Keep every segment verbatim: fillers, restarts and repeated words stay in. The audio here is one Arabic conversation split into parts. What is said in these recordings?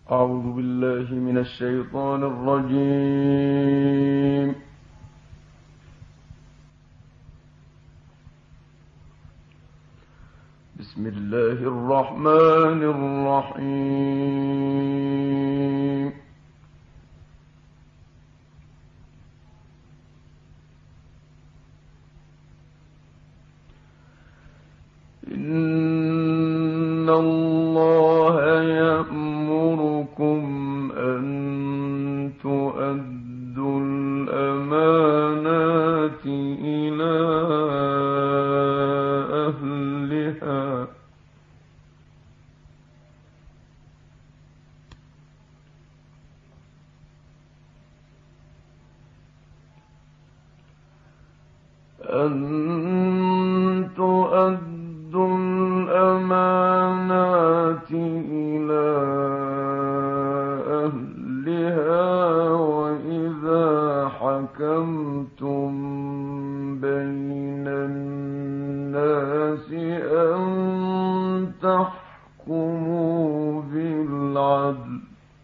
أعوذ بالله من الشيطان الرجيم. بسم الله الرحمن الرحيم. إن الله يأمركم أن تؤدوا الأمانات إلى أهلها أن تؤدوا الأمانات إلى أهلها وإذا حكمتم بين الناس أن تحكموا بالعدل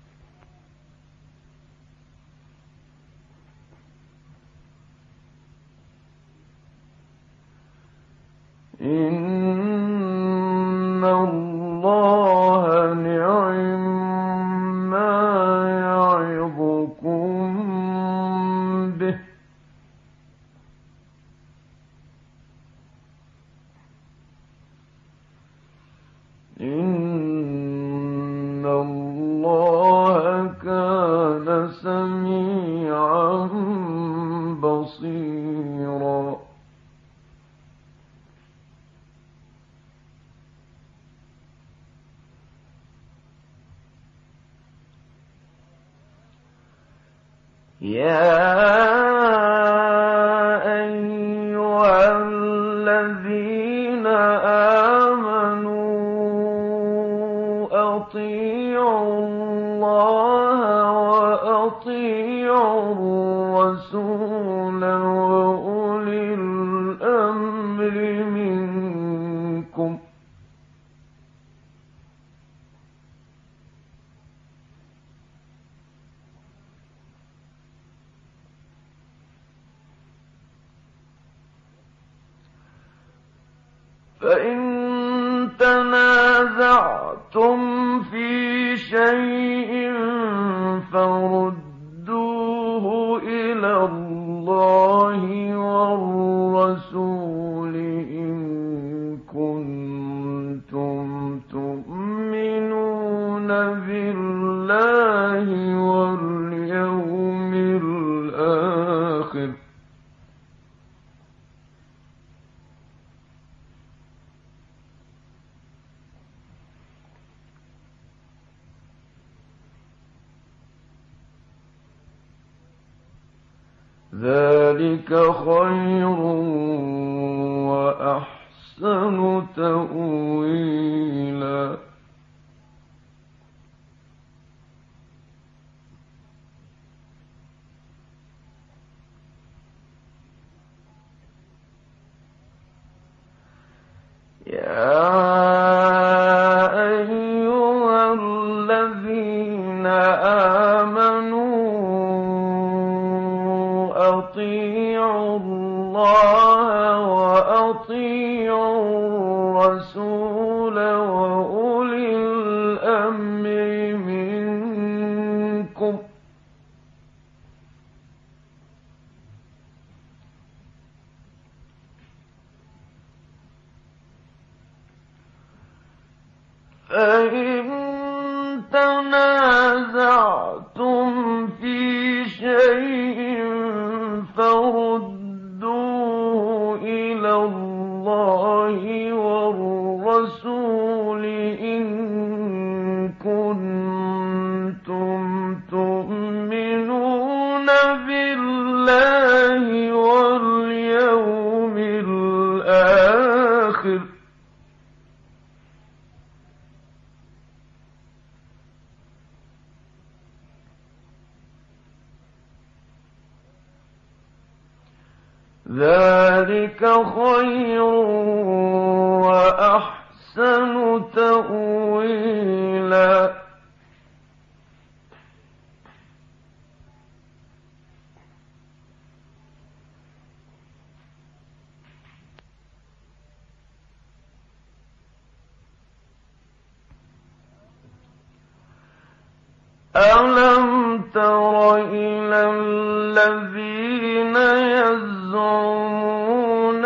إن الله نعم ما يعظكم به إن الله كان سميعا بصيرا. يا أيها الذين آمنوا أطيعوا الله وأطيعوا الرسول وأولي الأمر منكم فإن تنازعتم في شيء فردوه إلى الله والرسول إن كنتم تؤمنون بالله واليوم الآخر ذلك خير وأحسن تأويلا. يا أيها الذين آمنوا أطيعوا الله وأطيعوا الرسول وأولي الأمر منكم فإن تنازعتم في شيء فردوه إلى الله والرسول إن كنتم تؤمنون بالله واليوم الآخر ذلك خير وأحسن تأويلا. ألم تر إلى الذين يزعمون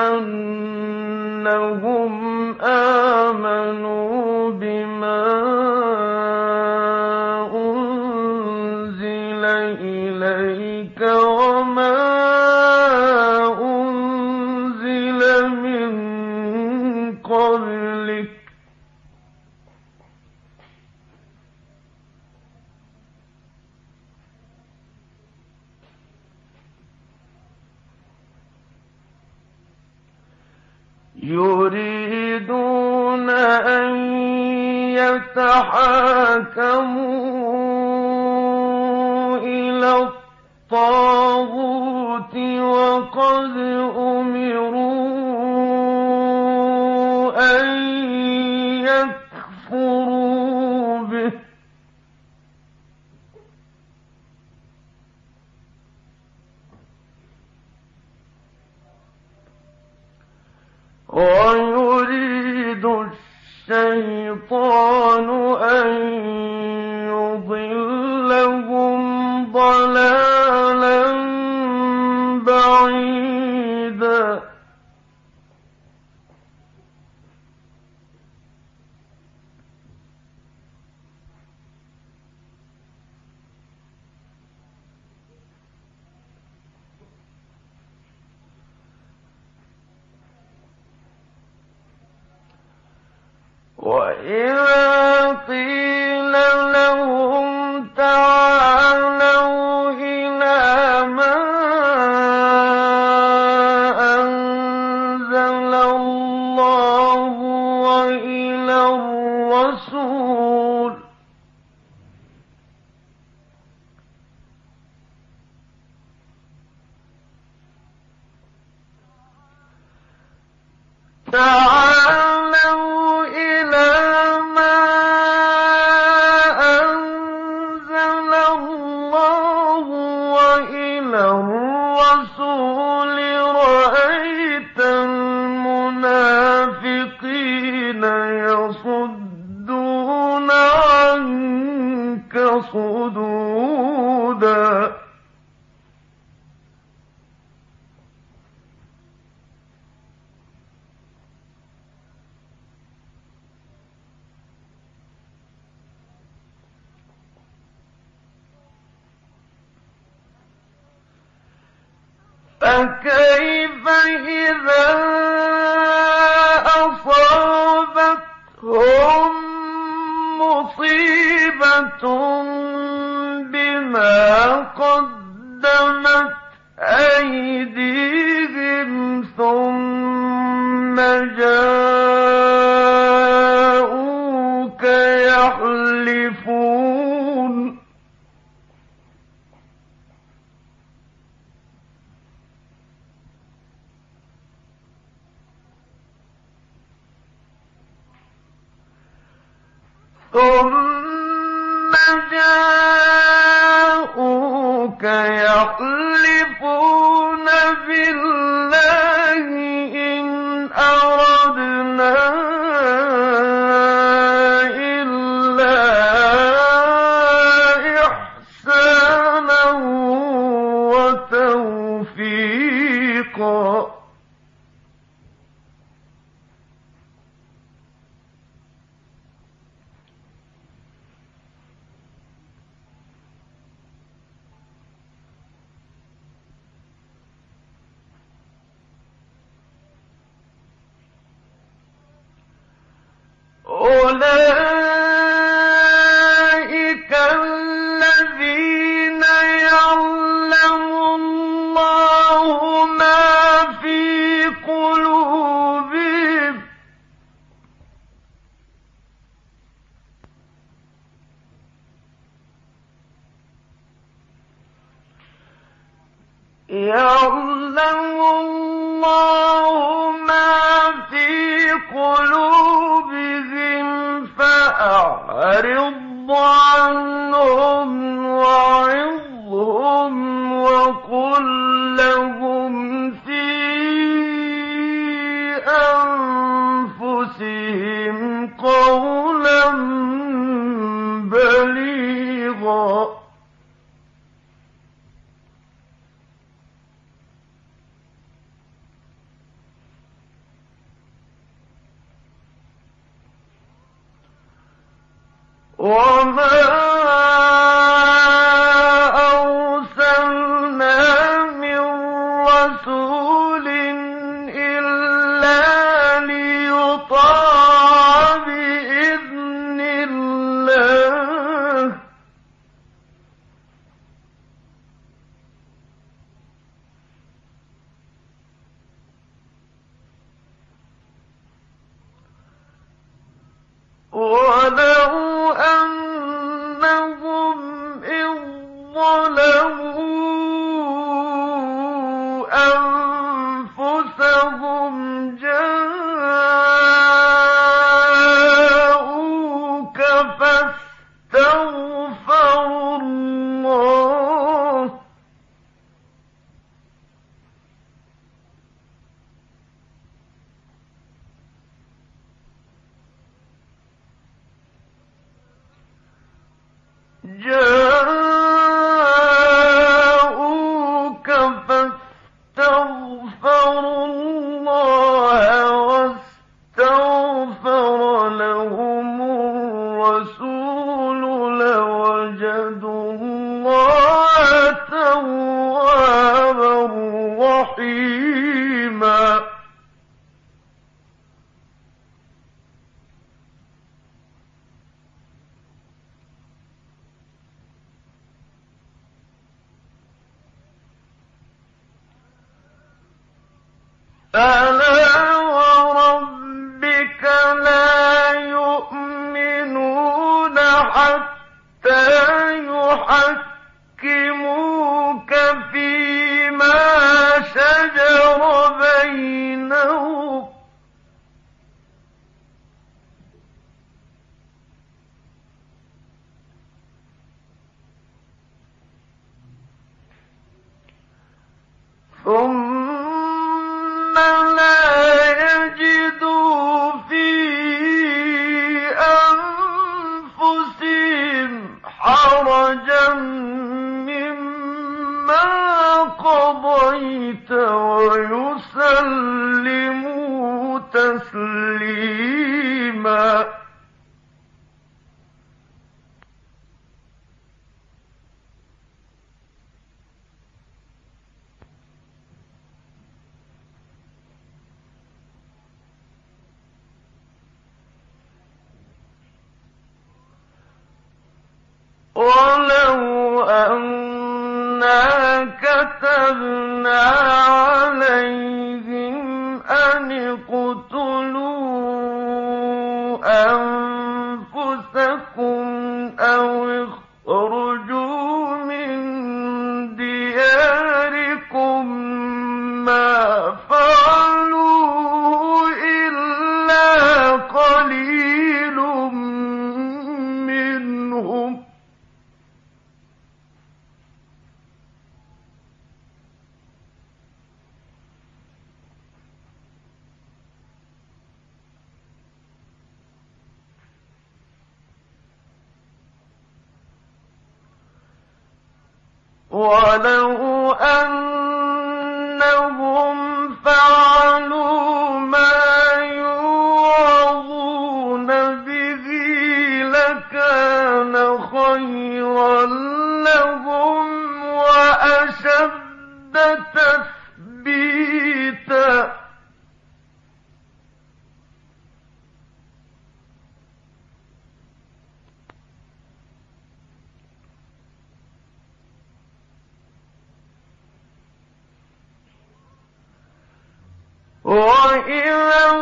أنهم آمنوا بما أنزل إليك وما أنزل من قبلك يريدون أن يتحاكموا إلى الطاغوت وقد أمروا أن يكفروا به ويريد الشيطان أن يضلهم ضلالا بعيدا وإذا قيل لهم تعالوا إلى ما أنزل الله وإلى الرسول تعالوا إلى ما أنزل الله وإلى الرسول رأيت المنافقين يصدون عنك صدودا فكيف إذا أصابتهم مصيبة بما قدمت أيديهم ثم جاءوك يحلفون ثم جاءوك يحلفون بالله إن أردنا إلا إحسانا وتوفيقا أولئك الذين يعلم الله ما في قلوبهم يعلم الله ما في قلوبهم فأعرض عنهم وعظهم وقل لهم في أنفسهم قولا بليغا وما أرسلنا من رسول إلا ليطاع بإذن الله ولو أنهم إذ ظلموا أنفسهم جاءوك فاستغفروا الله جاءوك فاستغفروا الله واستغفر لهم الرسول لوجدوا الله توابا رحيما فلا وربك لا يؤمنون حتى يحكموك فيما شجر بينهم ثم لا يجدوا في أنفسهم حرجا مما قضيت ويسلموا تسليما ولو أنا كتبنا عليهم أن اقتلوا أنفسكم أو اخرجوا من دياركم ما فعلوا إلا قليل منهم ولو أنهم فعلوا ما يوعظون به لكان خيرا لهم وأشد تثبيتا وإذا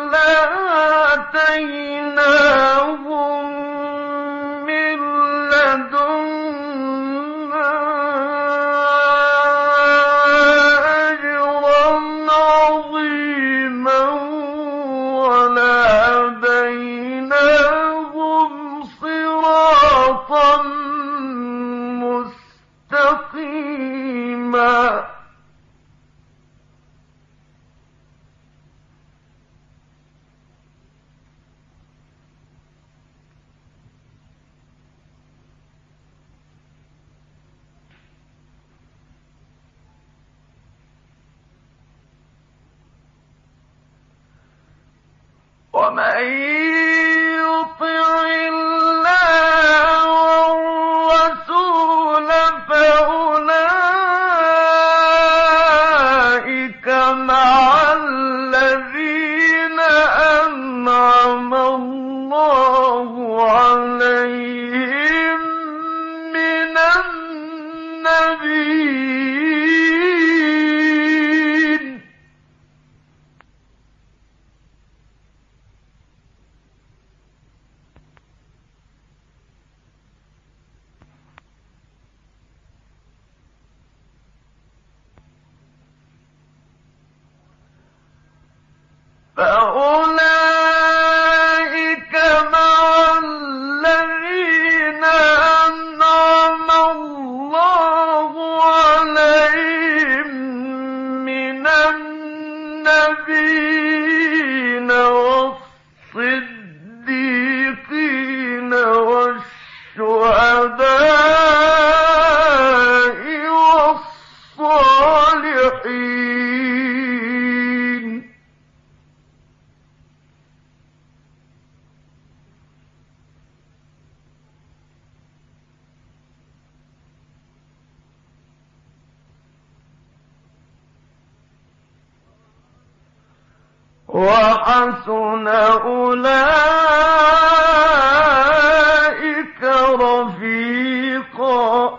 لآتيناهم من لدنا أجرا عظيما ولهديناهم صراطا مستقيما ومن يطع الله فأولئك مع الذين أنعم الله عليهم من النبيين والصديقين والشهداء والصالحين. وحسن أولئك رفيقا.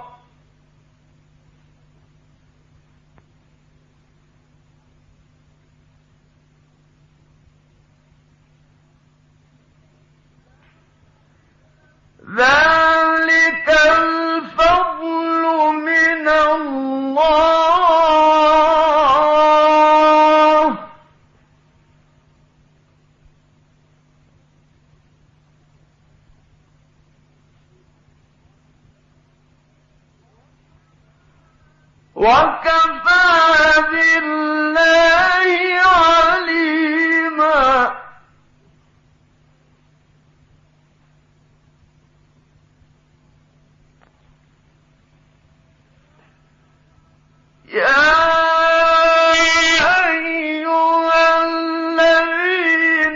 ذلك الفضل من الله وكفى بالله عليما. يا أيها الذين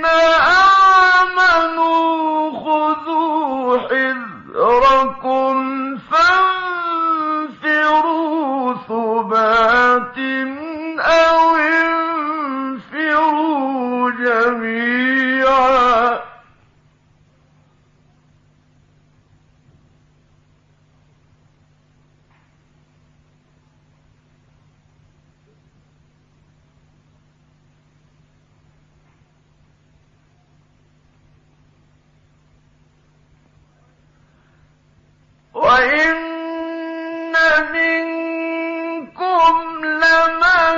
آمنوا خذوا حذركم فانفروا ثبات أو انفروا جميعا. وإن منكم لمن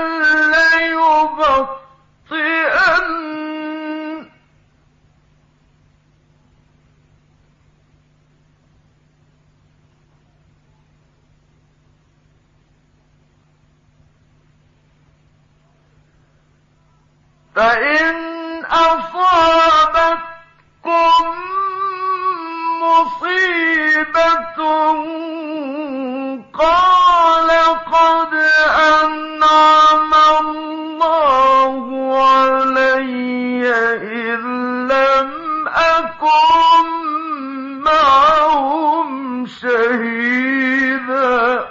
ليبطئن فإن أصابتكم مصيبة قال قد أنعم الله علي إذ لم أكن معهم شهيدا.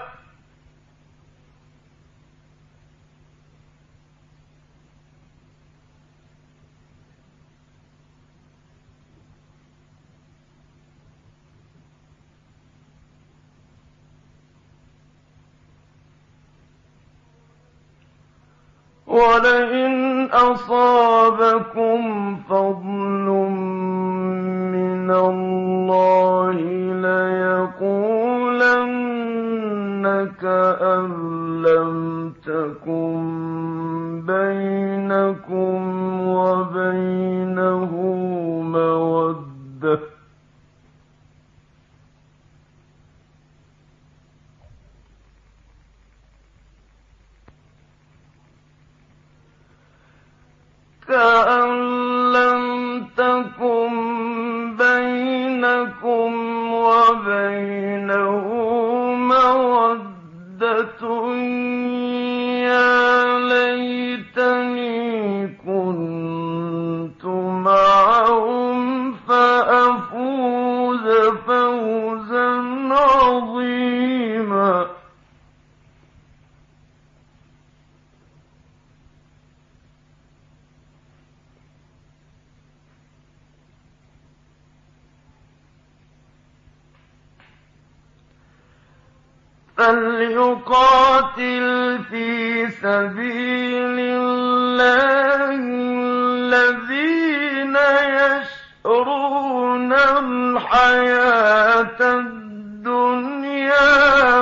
ولئن أصابكم فضل من الله ليقولن كأن لم تكن بينكم وبينه مودة كأن لم تكن بينكم وبينه مودة يا ليتني كنت معهم فأفوز فوزا عظيما. فليقاتل في سبيل الله الذين يشرون الحياة الدنيا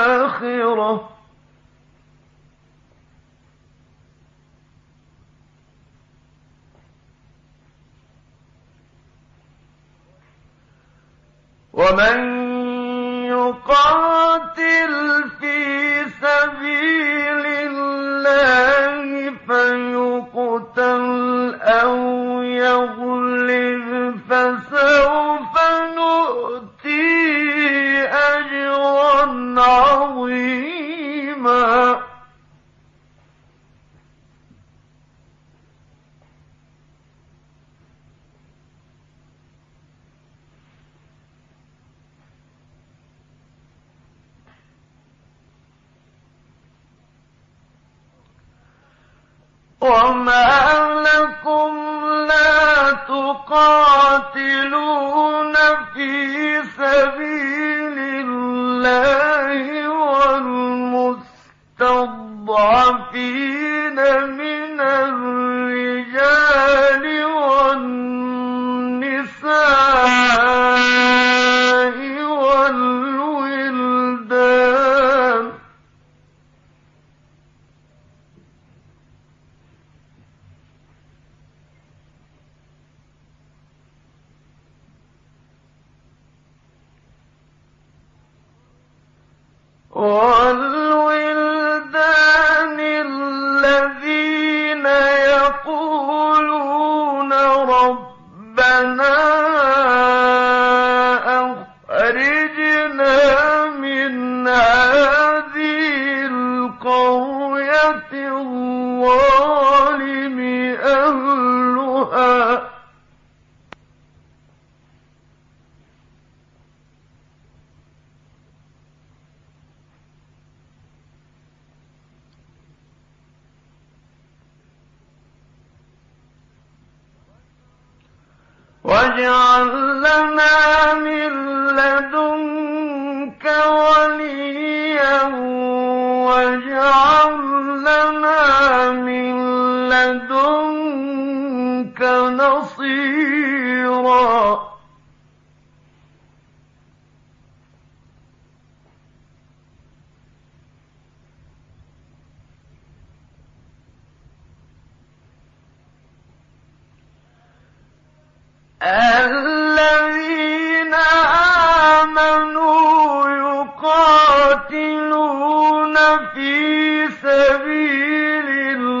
بالآخرة ومن يقاتل في سبيل الله فيقتل أو يغلب فسوف نؤتيه أجرا عظيما. وما لكم لا تقاتلون في سبيل الله والمستضعفين من الرجال والنساء والولدان والولدان الذين يقولون ربنا أخرجنا من هذه القرية الظالم أهلها واجعل لنا من لدنك وليا واجعل لنا من لدنك نصيرا. الذين آمنوا يقاتلون في سبيل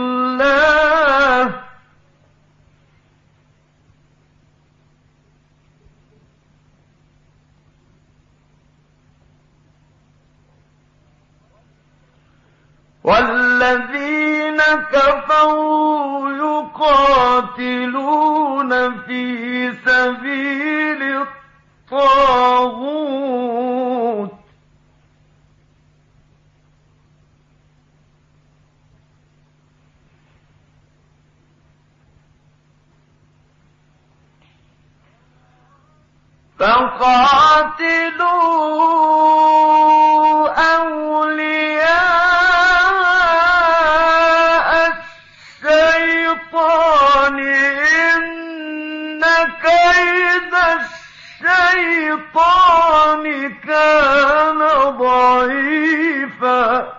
الله والذين كفروا يقاتلون في سبيل الطاغوت فقاتلوا أولياء الشيطان إن كيد الشيطان كان ضعيفا.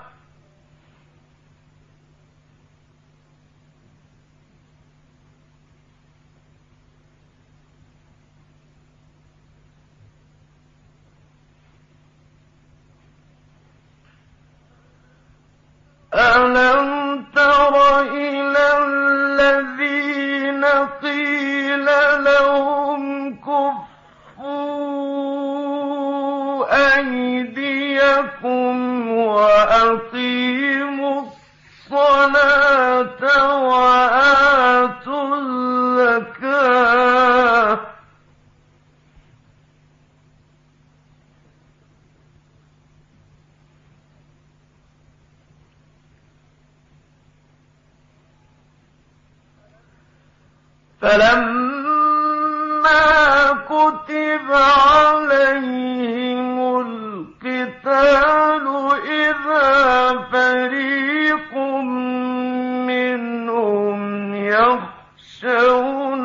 ألم تر إلى الذين قيل لهم كفوا أيديكم وأقيموا الصلاة وآتوا الزكاة فلما كتب عليهم القتال إذا فريق منهم يخشون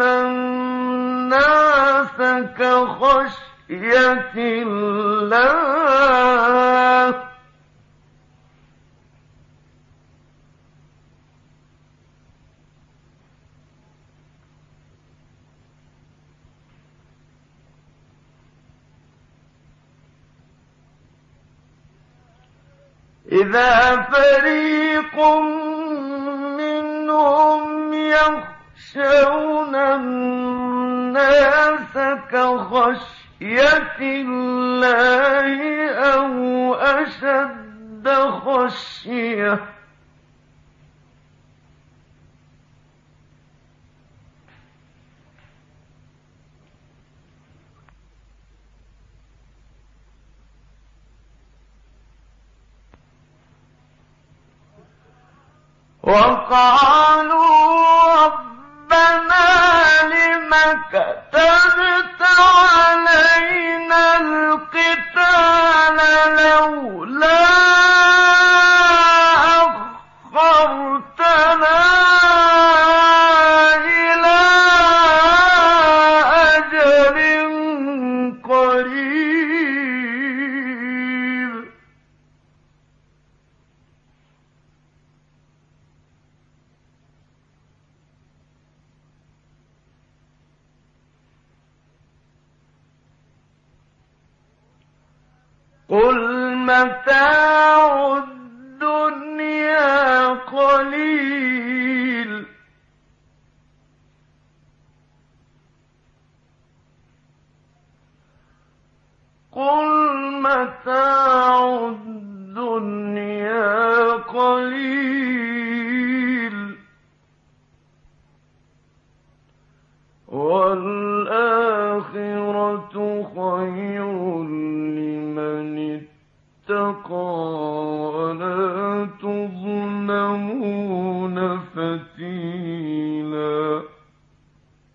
الناس كخشية الله إذا فريق منهم يخشون الناس كخشية الله أو أشد خشية وقالوا ربنا لم كتبت علينا القتال لولا أخرتنا إلى أجل قريب قل متاع الدنيا قليل قل متاع الدنيا قليل والآخرة خير لمن اتقى ولا تظلمون فتيلا.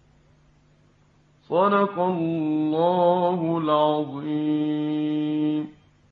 صدق الله العظيم.